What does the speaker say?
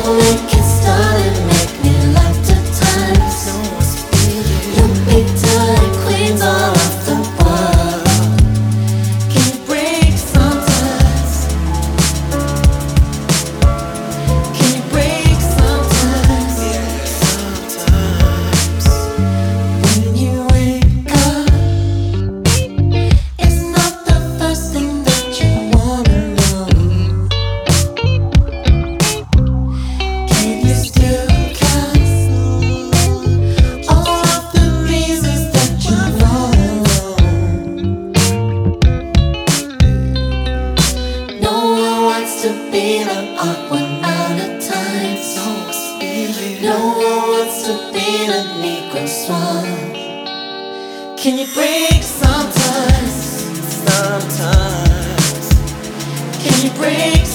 Only can start and make me like to times. You big time queens all of the world. Can you break sometimes? Can you break sometimes? When you wake up, it's not the first thing that you wanna know. Can you still count all of the reasons that you're all alone? No one wants to be the odd one out of times. No one wants to be the Negro swan. Can you break sometimes? Can you break